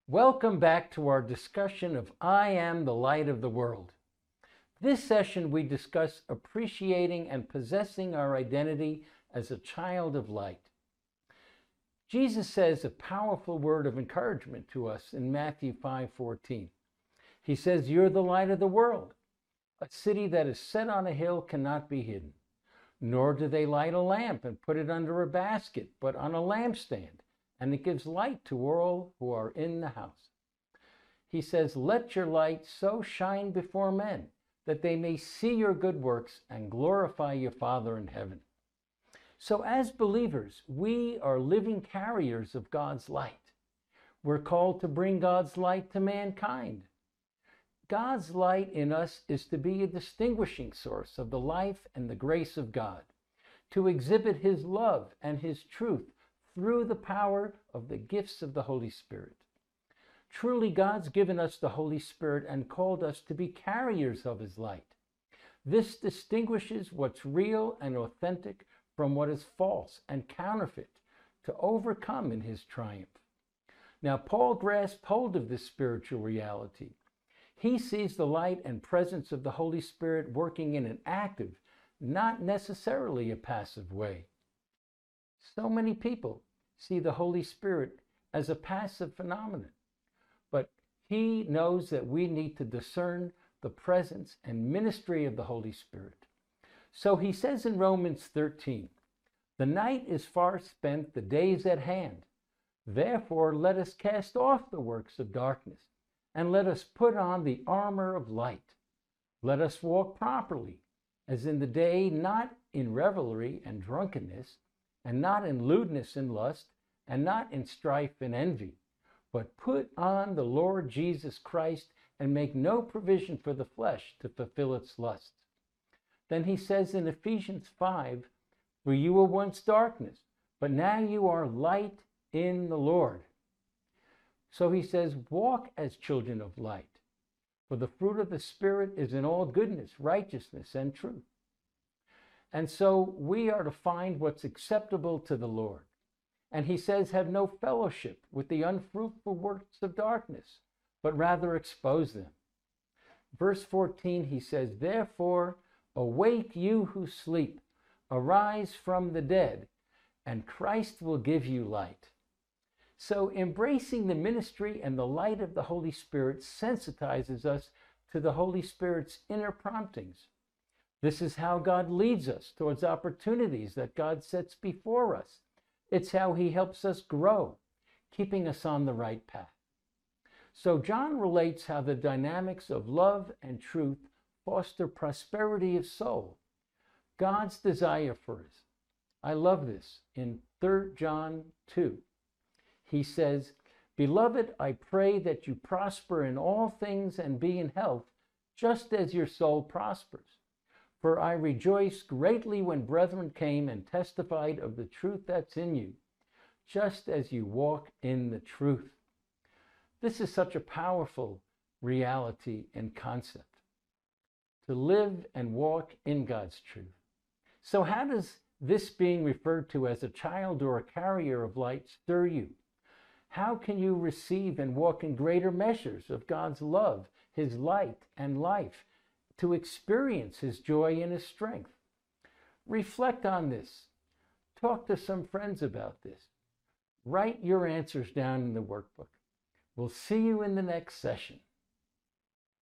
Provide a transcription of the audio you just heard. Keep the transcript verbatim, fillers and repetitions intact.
Welcome back to our discussion of I Am the Light of the World. This session we discuss appreciating and possessing our identity as a child of light. Jesus says a powerful word of encouragement to us in Matthew five fourteen. He says, "You're the light of the world. A city that is set on a hill cannot be hidden. Nor do they light a lamp and put it under a basket, but on a lampstand, and it gives light to all who are in the house." He says, "Let your light so shine before men that they may see your good works and glorify your Father in heaven." So as believers, we are living carriers of God's light. We're called to bring God's light to mankind. God's light in us is to be a distinguishing source of the life and the grace of God, to exhibit His love and His truth through the power of the gifts of the Holy Spirit. Truly, God's given us the Holy Spirit and called us to be carriers of His light. This distinguishes what's real and authentic from what is false and counterfeit, to overcome in His triumph. Now, Paul grasped hold of this spiritual reality. He sees the light and presence of the Holy Spirit working in an active, not necessarily a passive way. So many people see the Holy Spirit as a passive phenomenon, but he knows that we need to discern the presence and ministry of the Holy Spirit. So he says in Romans thirteen, "The night is far spent, the day is at hand. Therefore, let us cast off the works of darkness, and let us put on the armor of light. Let us walk properly, as in the day, not in revelry and drunkenness, and not in lewdness and lust, and not in strife and envy, but put on the Lord Jesus Christ, and make no provision for the flesh to fulfill its lusts." Then he says in Ephesians five, "For you were once darkness, but now you are light in the Lord." So he says, walk as children of light, for the fruit of the Spirit is in all goodness, righteousness, and truth. And so we are to find what's acceptable to the Lord. And he says, have no fellowship with the unfruitful works of darkness, but rather expose them. Verse fourteen, he says, "Therefore, awake you who sleep, arise from the dead, and Christ will give you light." So embracing the ministry and the light of the Holy Spirit sensitizes us to the Holy Spirit's inner promptings. This is how God leads us towards opportunities that God sets before us. It's how He helps us grow, keeping us on the right path. So John relates how the dynamics of love and truth foster prosperity of soul, God's desire for us. I love this in Third John two. He says, "Beloved, I pray that you prosper in all things and be in health, just as your soul prospers. For I rejoiced greatly when brethren came and testified of the truth that's in you, just as you walk in the truth." This is such a powerful reality and concept, to live and walk in God's truth. So how does this being referred to as a child or a carrier of light stir you? How can you receive and walk in greater measures of God's love, His light and life, to experience His joy and His strength? Reflect on this. Talk to some friends about this. Write your answers down in the workbook. We'll see you in the next session.